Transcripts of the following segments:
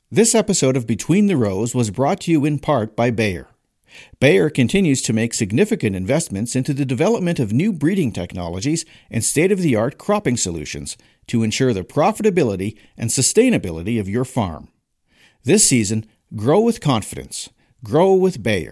This episode of Between the Rows was brought to you in part by Bayer. Bayer continues to make significant investments into the development of new breeding technologies and state-of-the-art cropping solutions to ensure the profitability and sustainability of your farm. This season, grow with confidence. Grow with Bayer.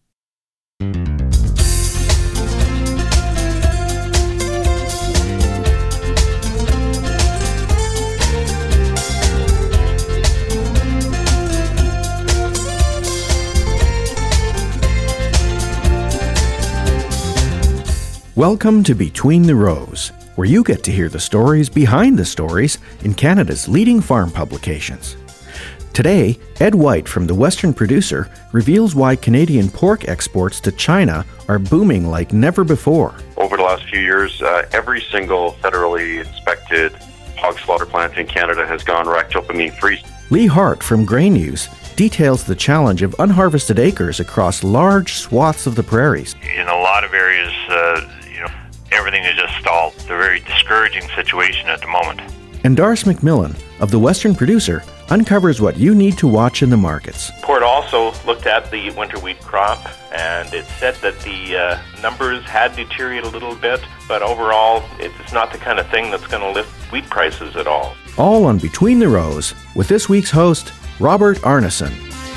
Welcome to Between the Rows, where you get to hear the stories behind the stories in Canada's leading farm publications. Today, Ed White from The Western Producer reveals why Canadian pork exports to China are booming like never before. Over the last few years, every single federally inspected hog slaughter plant in Canada has gone ractopamine-free. Lee Hart from Grain News details the challenge of unharvested acres across large swaths of the prairies. In a lot of areas, everything is just stalled. It's a very discouraging situation at the moment. And Darce McMillan of The Western Producer uncovers what you need to watch in the markets. The report also looked at the winter wheat crop, and it said that the numbers had deteriorated a little bit, but overall, it's not the kind of thing that's going to lift wheat prices at all. All on Between the Rows with this week's host, Robert Arneson.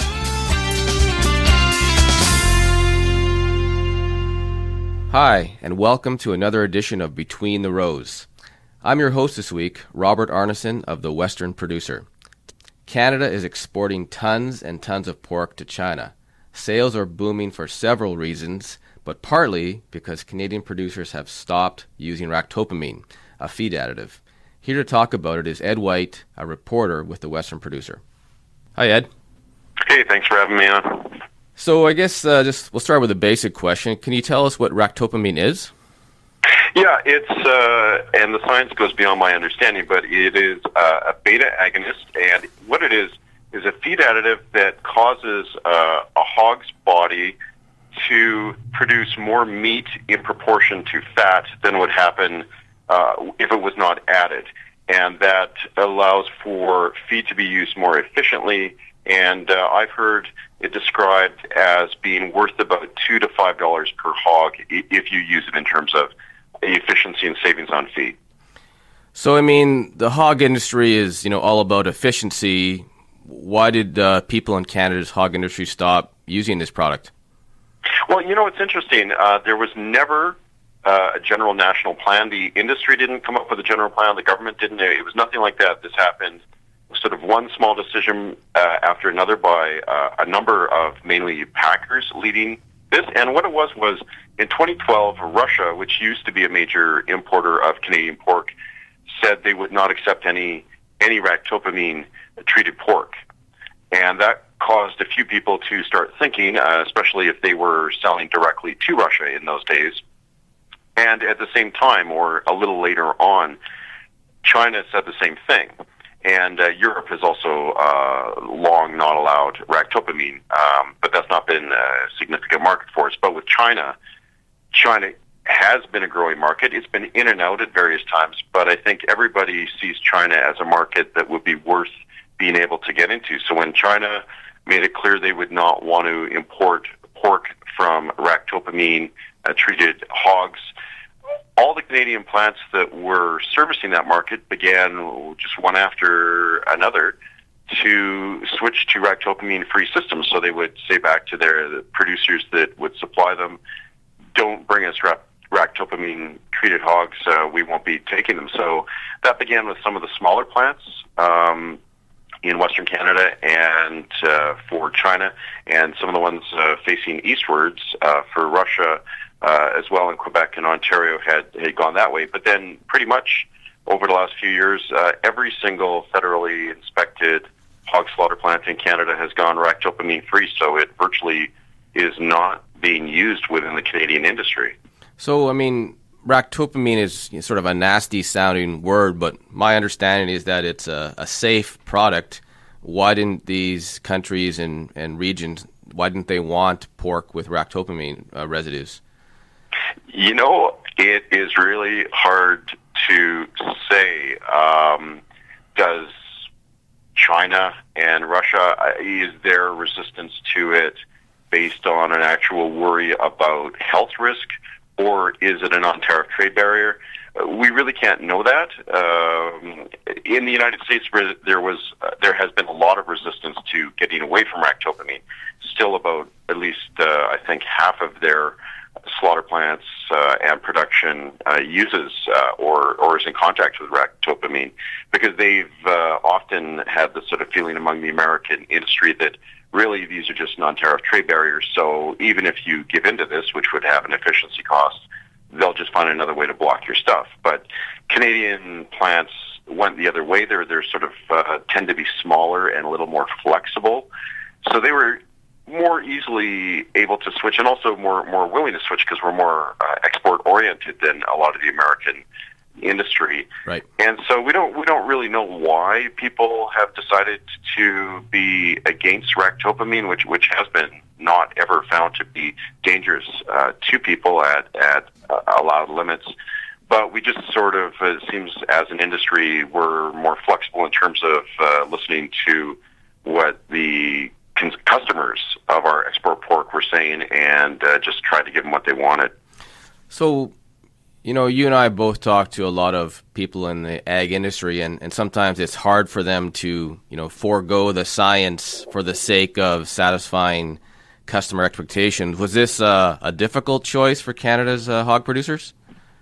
Hi, and welcome to another edition of Between the Rows. I'm your host this week, Robert Arneson of The Western Producer. Canada is exporting tons and tons of pork to China. Sales are booming for several reasons, but partly because Canadian producers have stopped using ractopamine, a feed additive. Here to talk about it is Ed White, a reporter with The Western Producer. Hi, Ed. Hey, thanks for having me on. So I guess we'll start with a basic question. Can you tell us what ractopamine is? Yeah, it's, and the science goes beyond my understanding, but it is a beta agonist, and what it is a feed additive that causes a hog's body to produce more meat in proportion to fat than would happen if it was not added. And that allows for feed to be used more efficiently, and I've heard it described as being worth about $2 to $5 per hog if you use it in terms of efficiency and savings on feed. So, the hog industry is, all about efficiency. Why did people in Canada's hog industry stop using this product? Well, it's interesting. There was never a general national plan. The industry didn't come up with a general plan. The government didn't. It was nothing like that. This happened sort of one small decision after another by a number of mainly packers leading this. And what it was in 2012, Russia, which used to be a major importer of Canadian pork, said they would not accept any ractopamine-treated pork. And that caused a few people to start thinking, especially if they were selling directly to Russia in those days. And at the same time, or a little later on, China said the same thing. And Europe has also long not allowed ractopamine, but that's not been a significant market for us. But with China has been a growing market. It's been in and out at various times, but I think everybody sees China as a market that would be worth being able to get into. So when China made it clear they would not want to import pork from ractopamine-treated hogs, all the Canadian plants that were servicing that market began just one after another to switch to ractopamine-free systems. So they would say back to the producers that would supply them, don't bring us ractopamine-treated hogs, we won't be taking them. So that began with some of the smaller plants in Western Canada and for China, and some of the ones facing eastwards for Russia, as well in Quebec and Ontario had gone that way. But then pretty much over the last few years, every single federally inspected hog slaughter plant in Canada has gone ractopamine-free, so it virtually is not being used within the Canadian industry. So, ractopamine is sort of a nasty-sounding word, but my understanding is that it's a safe product. Why didn't these countries and regions, why didn't they want pork with ractopamine residues? It is really hard to say. Does China and Russia? Is there resistance to it based on an actual worry about health risk, or is it a non-tariff trade barrier? We really can't know that. In the United States, there has been a lot of resistance to getting away from ractopamine. Still, about at least I think half of their slaughter plants and production uses or is in contact with ractopamine, because they've often had the sort of feeling among the American industry that really these are just non-tariff trade barriers. So even if you give into this, which would have an efficiency cost, they'll just find another way to block your stuff. But Canadian plants went the other way. They're sort of tend to be smaller and a little more flexible. So they were more easily able to switch, and also more willing to switch, because we're more export oriented than a lot of the American industry. Right. And so we don't really know why people have decided to be against ractopamine, which has been not ever found to be dangerous to people at allowed limits. But we just sort of, it seems as an industry, we're more flexible in terms of listening to what the customers of our export pork were saying, and just tried to give them what they wanted. So, you and I both talk to a lot of people in the ag industry, and sometimes it's hard for them to, forego the science for the sake of satisfying customer expectations. Was this a difficult choice for Canada's hog producers?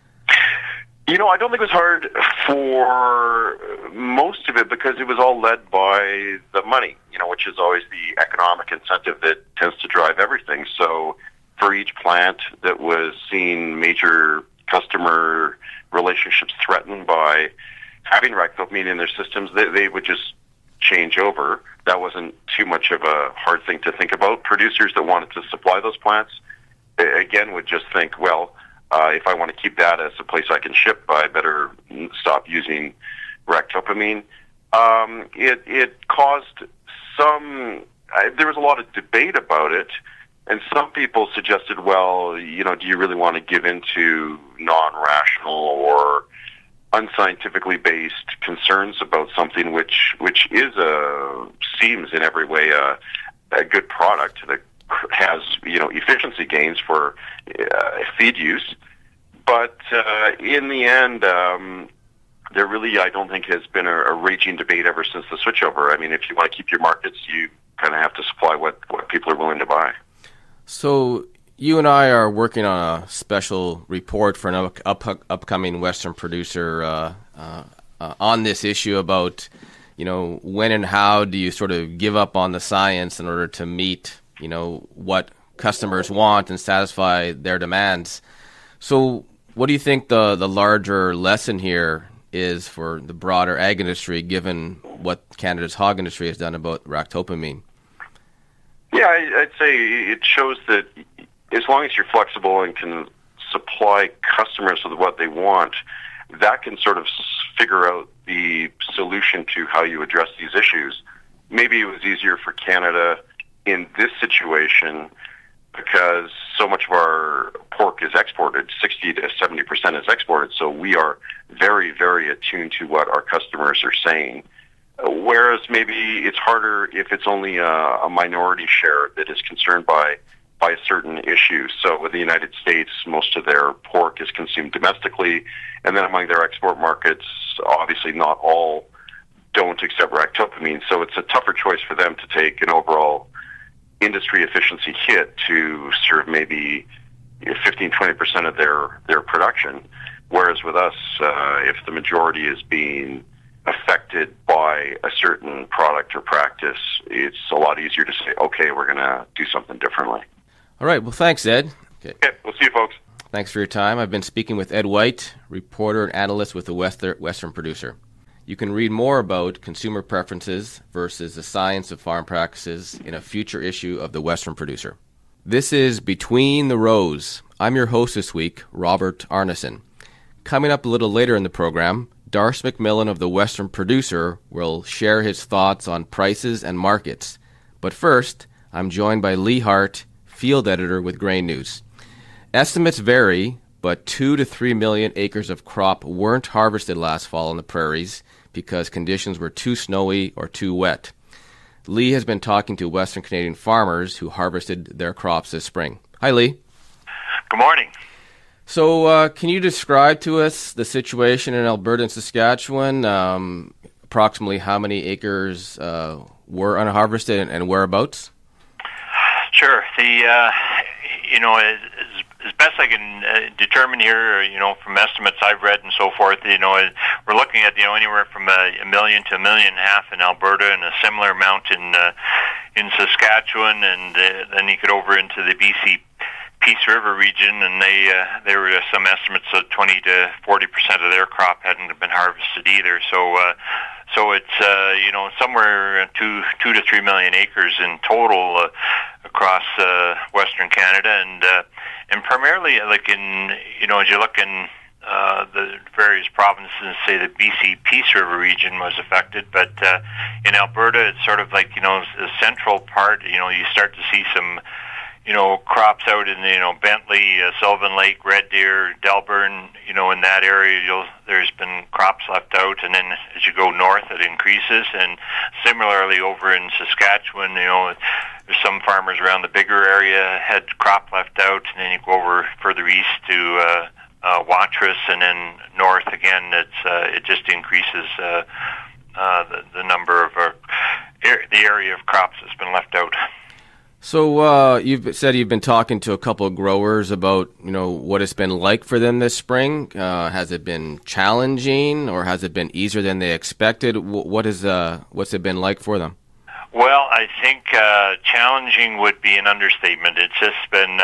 I don't think it was hard for most of it, because it was all led by the money, which is always the economic incentive that tends to drive everything. So for each plant that was seeing major customer relationships threatened by having ractopamine in their systems, they would just change over. That wasn't too much of a hard thing to think about. Producers that wanted to supply those plants, again, would just think, well, if I want to keep that as a place I can ship, I better stop using ractopamine. It caused there was a lot of debate about it, and some people suggested, well, do you really want to give into non-rational or unscientifically based concerns about something which seems in every way a good product that has efficiency gains for feed use, but in the end, there really, I don't think, has been a raging debate ever since the switchover. I mean, if you want to keep your markets, you kind of have to supply what people are willing to buy. So you and I are working on a special report for an upcoming Western producer on this issue about, when and how do you sort of give up on the science in order to meet, what customers want and satisfy their demands. So what do you think the larger lesson here is for the broader ag industry, given what Canada's hog industry has done about ractopamine? Yeah, I'd say it shows that as long as you're flexible and can supply customers with what they want, that can sort of figure out the solution to how you address these issues. Maybe it was easier for Canada in this situation because so much of our pork is exported, 60 to 70% is exported, so we are very, very attuned to what our customers are saying. Whereas maybe it's harder if it's only a minority share that is concerned by a certain issue. So with the United States, most of their pork is consumed domestically, and then among their export markets, obviously not all don't accept ractopamine, so it's a tougher choice for them to take an overall industry efficiency hit to serve maybe 15-20% of their production. Whereas with us, if the majority is being affected by a certain product or practice, it's a lot easier to say, okay, we're going to do something differently. All right. Well, thanks, Ed. Okay, we'll see you, folks. Thanks for your time. I've been speaking with Ed White, reporter and analyst with the Western Producer. You can read more about consumer preferences versus the science of farm practices in a future issue of the Western Producer. This is Between the Rows. I'm your host this week, Robert Arneson. Coming up a little later in the program, Darce McMillan of the Western Producer will share his thoughts on prices and markets. But first, I'm joined by Lee Hart, field editor with Grain News. Estimates vary, but 2 to 3 million acres of crop weren't harvested last fall on the prairies because conditions were too snowy or too wet. Lee has been talking to Western Canadian farmers who harvested their crops this spring. Hi, Lee. Good morning. So can you describe to us the situation in Alberta and Saskatchewan? Approximately how many acres were unharvested and whereabouts? Sure. As best I can determine here, from estimates I've read and so forth, we're looking at anywhere from a million to 1.5 million in Alberta, and a similar amount in Saskatchewan, and then you get over into the BC Peace River region, and there were some estimates that 20 to 40% of their crop hadn't been harvested either. So it's somewhere 2 to 3 million acres in total across Western Canada, and primarily like as you look in the various provinces, say the BC Peace River region was affected, but in Alberta it's sort of like the central part. You start to see some crops out in Bentley, Sylvan Lake, Red Deer, Delburn. In that area, there's been crops left out, and then as you go north, it increases. And similarly, over in Saskatchewan, there's some farmers around the bigger area had crop left out, and then you go over further east to Watrous, and then north again. It just increases the number of the area of crops that's been left out. So you've said you've been talking to a couple of growers about what it's been like for them this spring. Has it been challenging, or has it been easier than they expected? What's it been like for them? Well, I think challenging would be an understatement. It's just been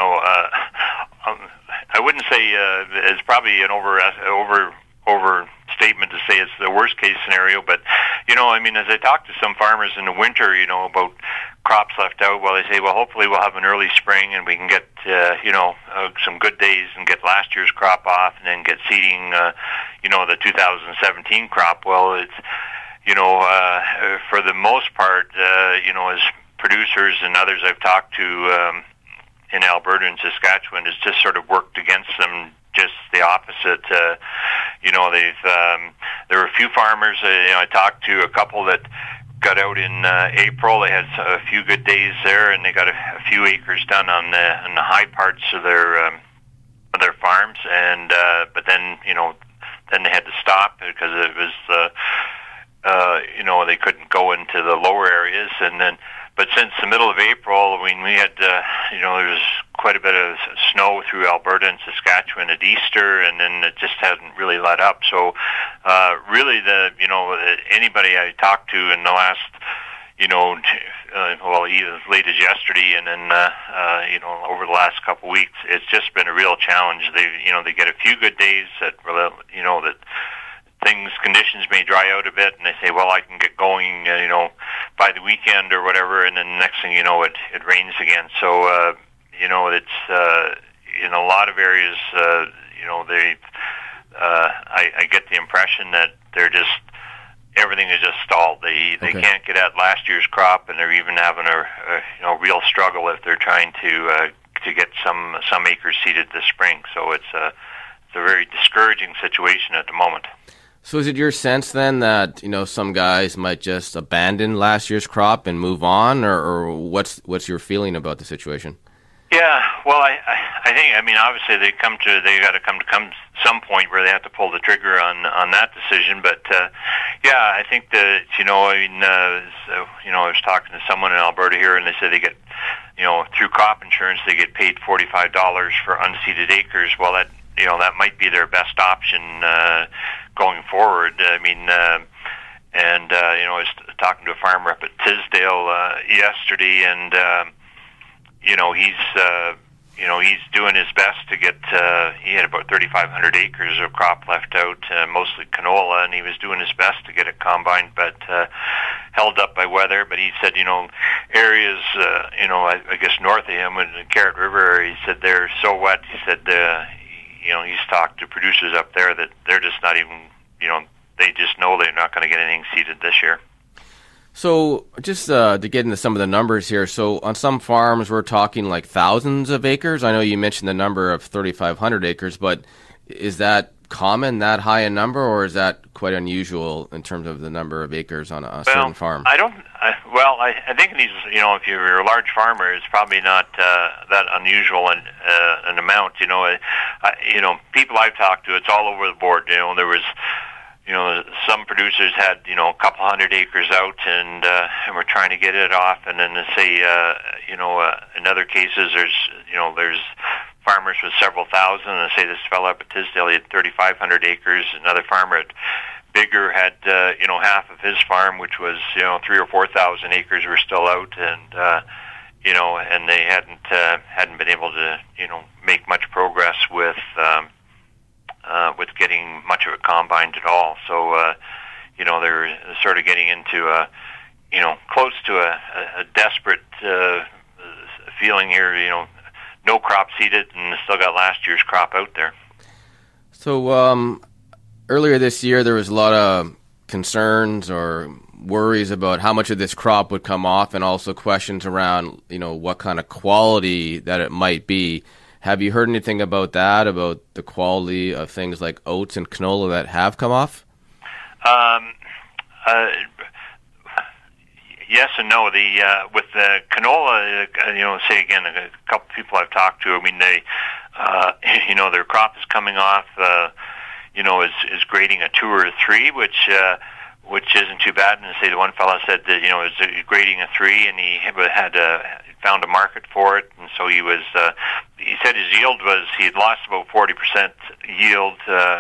I wouldn't say it's probably an overstatement to say it's the worst case scenario, but as I talk to some farmers in the winter, about crops left out, well, they say, well, hopefully we'll have an early spring and we can get some good days and get last year's crop off, and then get seeding the 2017 crop. Well, it's for the most part, as producers and others I've talked to in Alberta and Saskatchewan, it's just sort of worked against them. Just the opposite. There were a few farmers. I talked to a couple that got out in April. They had a few good days there, and they got a few acres done on the high parts of their farms. And but then then they had to stop because it was they couldn't go into the lower areas. And then, but since the middle of April, we had there was quite a bit of snow through Alberta and Saskatchewan at Easter, and then it just hasn't really let up. So really, anybody I talked to in the last even as late as yesterday, and then over the last couple of weeks, it's just been a real challenge. They get a few good days that that conditions may dry out a bit, and they say, well, I can get going by the weekend or whatever, and then the next thing it rains again. So it's in a lot of areas I get the impression that they're just everything is just stalled. They can't get at last year's crop, and they're even having a real struggle if they're trying to get some acres seeded this spring. So it's a very discouraging situation at the moment. So is it your sense then that some guys might just abandon last year's crop and move on, or what's your feeling about the situation? Yeah, well, I think obviously they got to come to some point where they have to pull the trigger on that decision. But I think that I was talking to someone in Alberta here, and they said they get through crop insurance they get paid $45 for unseeded acres. Well, that might be their best option going forward. I was talking to a farmer up at Tisdale yesterday, and he's doing his best to get. He had about 3,500 acres of crop left out, mostly canola, and he was doing his best to get it combined, but held up by weather. But he said, areas, I guess north of him in the Carrot River area, he said they're so wet. He said, he's talked to producers up there that they're just not even, they just know they're not going to get anything seeded this year. So just to get into some of the numbers here, so on some farms we're talking like thousands of acres. I know you mentioned the number of 3,500 acres, but is that common, that high a number, or is that quite unusual in terms of the number of acres on a certain farm? I think in these, if you're a large farmer, it's probably not that unusual an amount. People I've talked to, it's all over the board. There was, some producers had, a couple hundred acres out and we're trying to get it off, and then they say, in other cases, there's farmers with several thousand, and say this fellow up at Tisdale, he had 3,500 acres. Another farmer at Bigger had, half of his farm, which was, 3,000 or 4,000 acres, were still out, and, and they hadn't been able to, make much progress with getting much of it combined at all. So, they're sort of getting into close to a desperate feeling here, no crop seeded, and still got last year's crop out there. So earlier this year, there was a lot of concerns or worries about how much of this crop would come off, and also questions around, what kind of quality that it might be. Have you heard anything about that, about the quality of things like oats and canola that have come off? Yes and no. With the canola, say again, a couple people I've talked to, they, their crop is coming off, is grading a 2 or a 3, which isn't too bad. And say the one fellow said that, it's grading a 3, and he had found a market for it, and so he said his yield was, he had lost about 40% yield,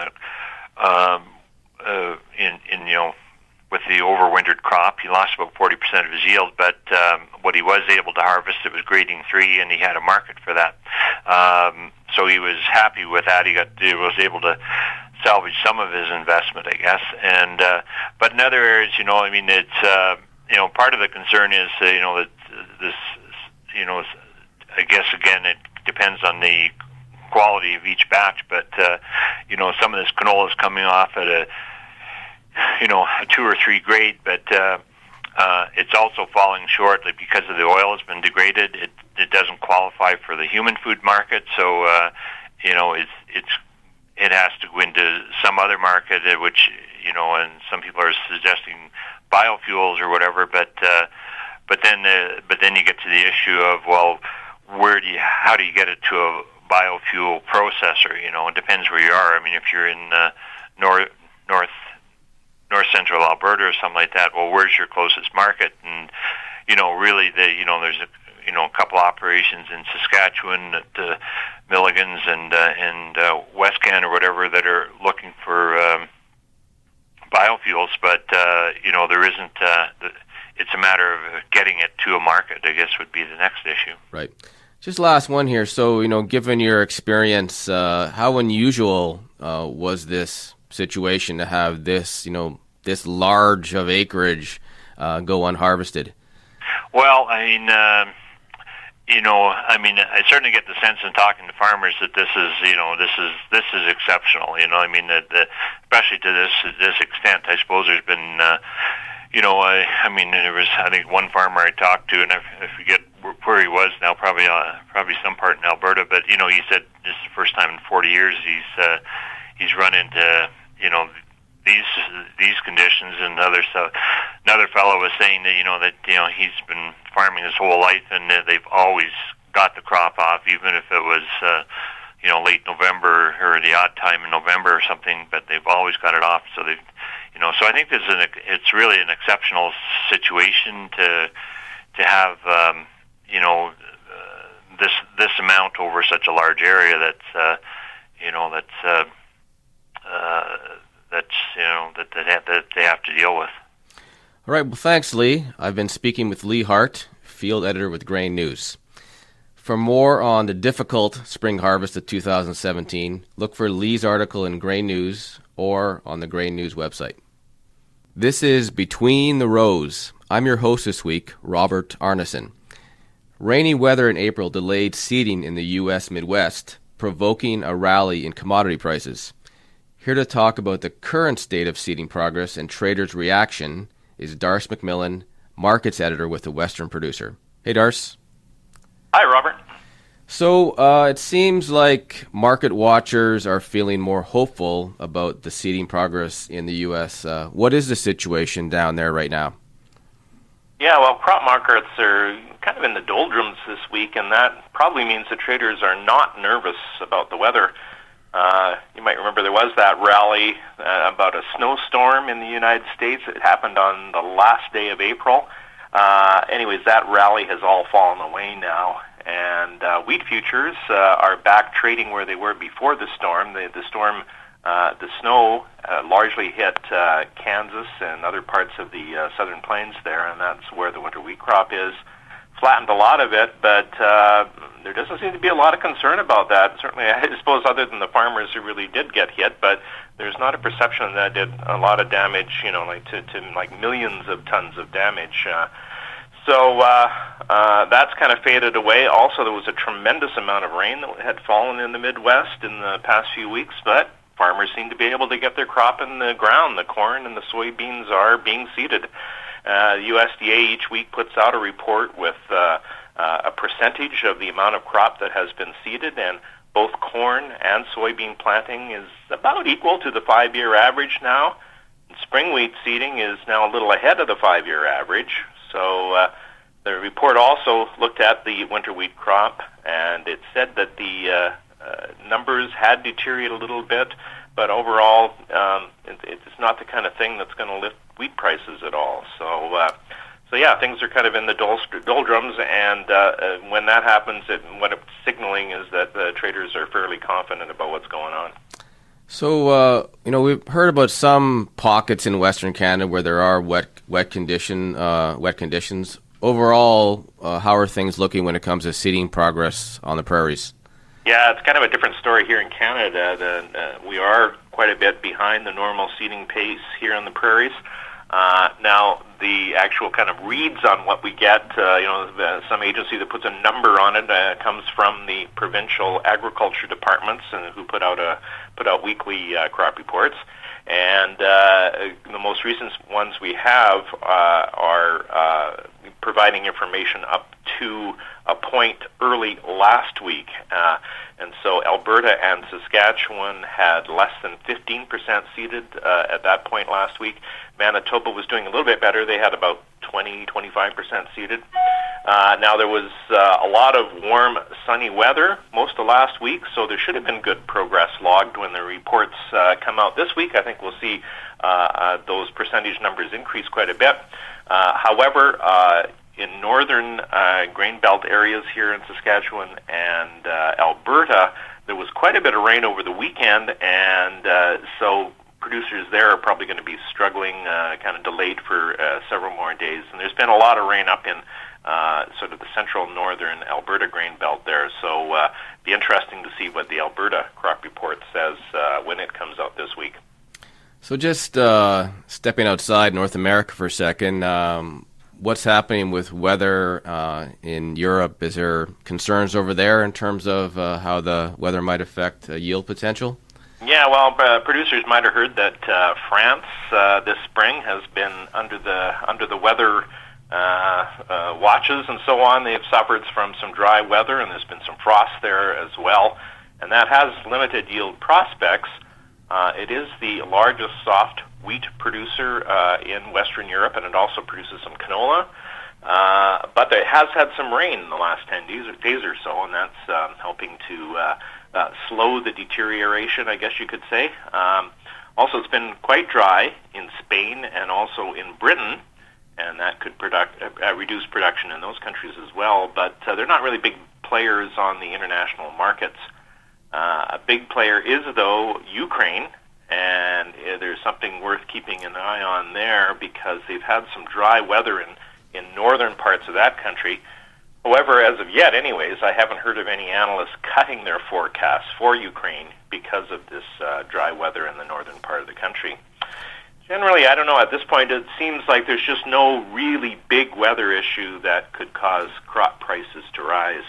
with the overwintered crop. He lost about 40% of his yield, but what he was able to harvest, it was grading 3, and he had a market for that. So he was happy with that. He was able to salvage some of his investment, I guess. And but in other areas, it's part of the concern is that this, I guess again it depends on the quality of each batch, but some of this canola is coming off at a 2 or 3 grade, but it's also falling short because of the oil has been degraded. It doesn't qualify for the human food market, so it has to go into some other market, which and some people are suggesting biofuels or whatever, but then you get to the issue of, well, how do you get it to a biofuel processor? It depends where you are. If you're in north central Alberta or something like that, well, where's your closest market? And really, there's a couple operations in Saskatchewan at Milligan's and Westcan or whatever that are looking for biofuels, but there isn't. It's a matter of getting it to a market, I guess, would be the next issue. Right. Just last one here. So, given your experience, how unusual was this situation to have this, this large of acreage go unharvested? Well, I certainly get the sense in talking to farmers that this is exceptional. That especially to this extent. I suppose there's been, there was, I think, one farmer I talked to, and I forget where he was now, probably some part in Alberta, but he said this is the first time in 40 years he's run into these conditions. And another fellow was saying that he's been farming his whole life, and they've always got the crop off, even if it was late November or the odd time in November or something, but they've always got it off. So they've so I think it's really an exceptional situation to have this amount over such a large area that they have to deal with. All right. Well, thanks, Lee. I've been speaking with Lee Hart, field editor with Grain News. For more on the difficult spring harvest of 2017, look for Lee's article in Grain News or on the Grain News website. This is Between the Rows. I'm your host this week, Robert Arneson. Rainy weather in April delayed seeding in the U.S. Midwest, provoking a rally in commodity prices. Here to talk about the current state of seeding progress and traders' reaction is Darce McMillan, markets editor with the Western Producer. Hey, Darce. Hi, Robert. So it seems like market watchers are feeling more hopeful about the seeding progress in the U.S. What is the situation down there right now? Yeah, well, crop markets are kind of in the doldrums this week, and that probably means the traders are not nervous about the weather. You might remember there was that rally about a snowstorm in the United States. It happened on the last day of April. Anyways, that rally has all fallen away now, and wheat futures are back trading where they were before the storm. The snow largely hit Kansas and other parts of the southern plains there, and that's where the winter wheat crop is. Flattened a lot of it, but there doesn't seem to be a lot of concern about that. Certainly, I suppose, other than the farmers who really did get hit, but there's not a perception that did a lot of damage, like to like millions of tons of damage. So that's kind of faded away. Also, there was a tremendous amount of rain that had fallen in the Midwest in the past few weeks, but farmers seem to be able to get their crop in the ground. The corn and the soybeans are being seeded. The USDA each week puts out a report with a percentage of the amount of crop that has been seeded, and both corn and soybean planting is about equal to the 5-year average now. Spring wheat seeding is now a little ahead of the 5-year average. So the report also looked at the winter wheat crop, and it said that the numbers had deteriorated a little bit, but overall it's not the kind of thing that's going to lift wheat prices at all. So yeah, things are kind of in the doldrums, and when that happens, what it's signaling is that the traders are fairly confident about what's going on. So, we've heard about some pockets in Western Canada where there are wet conditions. Overall, how are things looking when it comes to seeding progress on the prairies? Yeah, it's kind of a different story here in Canada. We are quite a bit behind the normal seeding pace here on the prairies. Now, the actual kind of reads on what we get, some agency that puts a number on it comes from the provincial agriculture departments, who put out weekly crop reports. And the most recent ones we have are providing information up to a point early last week. And so Alberta and Saskatchewan had less than 15% seeded at that point last week. Manitoba was doing a little bit better. They had about 20-25% seeded. Now, there was a lot of warm, sunny weather most of last week, so there should have been good progress logged when the reports come out this week. I think we'll see those percentage numbers increase quite a bit. However, in northern grain belt areas here in Saskatchewan and Alberta, there was quite a bit of rain over the weekend, and so producers there are probably going to be struggling, kind of delayed for several more days. And there's been a lot of rain up in sort of the central northern Alberta grain belt there. So be interesting to see what the Alberta crop report says when it comes out this week. So just stepping outside North America for a second, what's happening with weather in Europe? Is there concerns over there in terms of how the weather might affect yield potential? Yeah, well, producers might have heard that France this spring has been under the weather watches and so on. They've suffered from some dry weather, and there's been some frost there as well, and that has limited yield prospects. It is the largest soft wheat producer in Western Europe, and it also produces some canola. But it has had some rain in the last 10 days or so, and that's helping to slow the deterioration, I guess you could say. Also, it's been quite dry in Spain and also in Britain, and that could reduce production in those countries as well. But they're not really big players on the international markets. A big player is, though, Ukraine, and there's something worth keeping an eye on there because they've had some dry weather in northern parts of that country. However, as of yet, anyways, I haven't heard of any analysts cutting their forecasts for Ukraine because of this dry weather in the northern part of the country. Generally, I don't know, at this point, it seems like there's just no really big weather issue that could cause crop prices to rise.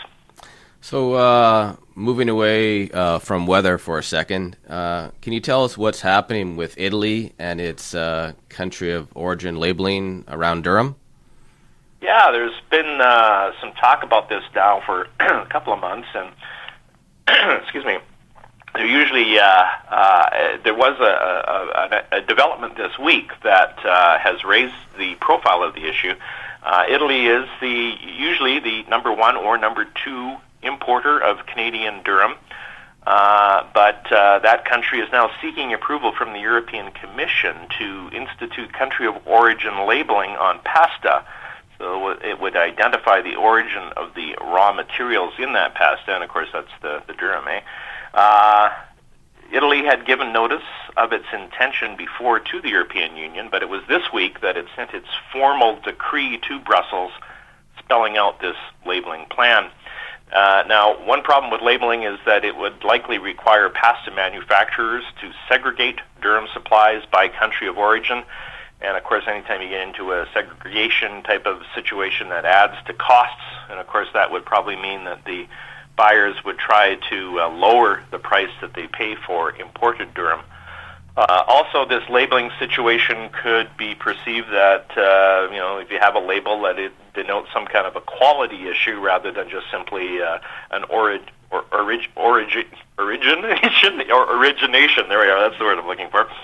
So, moving away from weather for a second, can you tell us what's happening with Italy and its country of origin labeling around durum? Yeah, there's been some talk about this now for a couple of months, and excuse me. There usually there was a development this week that has raised the profile of the issue. Italy is usually the number one or number two importer of Canadian durum, but that country is now seeking approval from the European Commission to institute country of origin labeling on pasta. So it would identify the origin of the raw materials in that pasta, and of course that's the durum, Italy had given notice of its intention before to the European Union, but it was this week that it sent its formal decree to Brussels spelling out this labeling plan. Now, one problem with labeling is that it would likely require pasta manufacturers to segregate durum supplies by country of origin. And, of course, anytime you get into a segregation type of situation, that adds to costs. And, of course, that would probably mean that the buyers would try to lower the price that they pay for imported durum. Also, this labeling situation could be perceived that, if you have a label that it denotes some kind of a quality issue rather than just simply an origination. There we are, that's the word I'm looking for.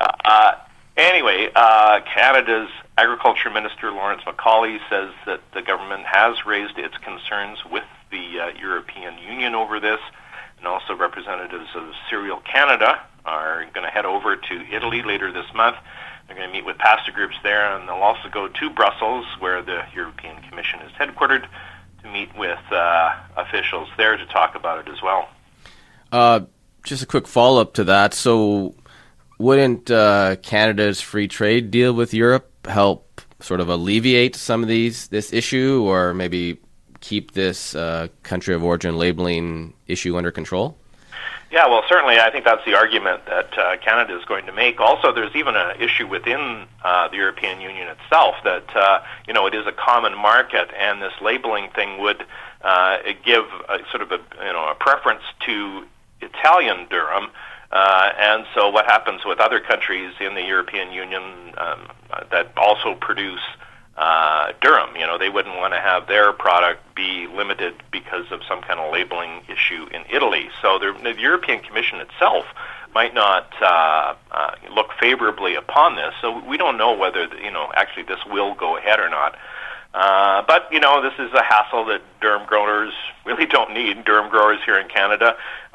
Anyway, Canada's Agriculture Minister Lawrence MacAulay says that the government has raised its concerns with the European Union over this, and also representatives of Cereal Canada are going to head over to Italy later this month. They're going to meet with pasta groups there, and they'll also go to Brussels, where the European Commission is headquartered, to meet with officials there to talk about it as well. Just a quick follow-up to that. So wouldn't Canada's free trade deal with Europe help sort of alleviate some of this issue, or maybe keep this country of origin labeling issue under control? Yeah, well, certainly I think that's the argument that Canada is going to make. Also, there's even an issue within the European Union itself that, it is a common market, and this labeling thing would give a preference to Italian durum. And so what happens with other countries in the European Union that also produce durum? They wouldn't want to have their product be limited because of some kind of labeling issue in Italy. So the European Commission itself might not look favorably upon this. So we don't know whether actually this will go ahead or not. But this is a hassle that durum growers really don't need. Durum growers here in Canada,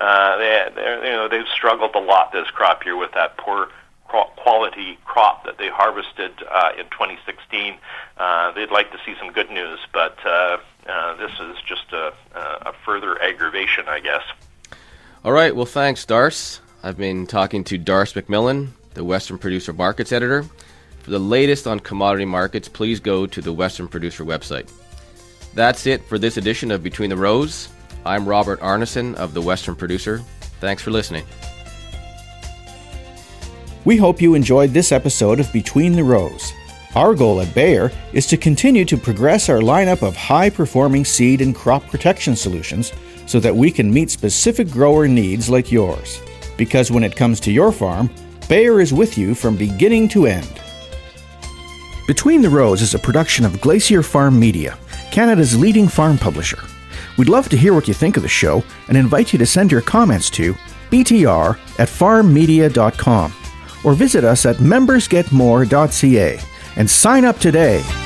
they've struggled a lot this crop year with that poor quality crop that they harvested in 2016. They'd like to see some good news, but this is just a further aggravation, I guess. All right. Well, thanks, Darce. I've been talking to Darce McMillan, the Western Producer Markets Editor. For the latest on commodity markets, please go to the Western Producer website. That's it for this edition of Between the Rows. I'm Robert Arneson of the Western Producer. Thanks for listening. We hope you enjoyed this episode of Between the Rows. Our goal at Bayer is to continue to progress our lineup of high-performing seed and crop protection solutions so that we can meet specific grower needs like yours. Because when it comes to your farm, Bayer is with you from beginning to end. Between the Rows is a production of Glacier Farm Media, Canada's leading farm publisher. We'd love to hear what you think of the show and invite you to send your comments to btr@farmmedia.com or visit us at membersgetmore.ca and sign up today.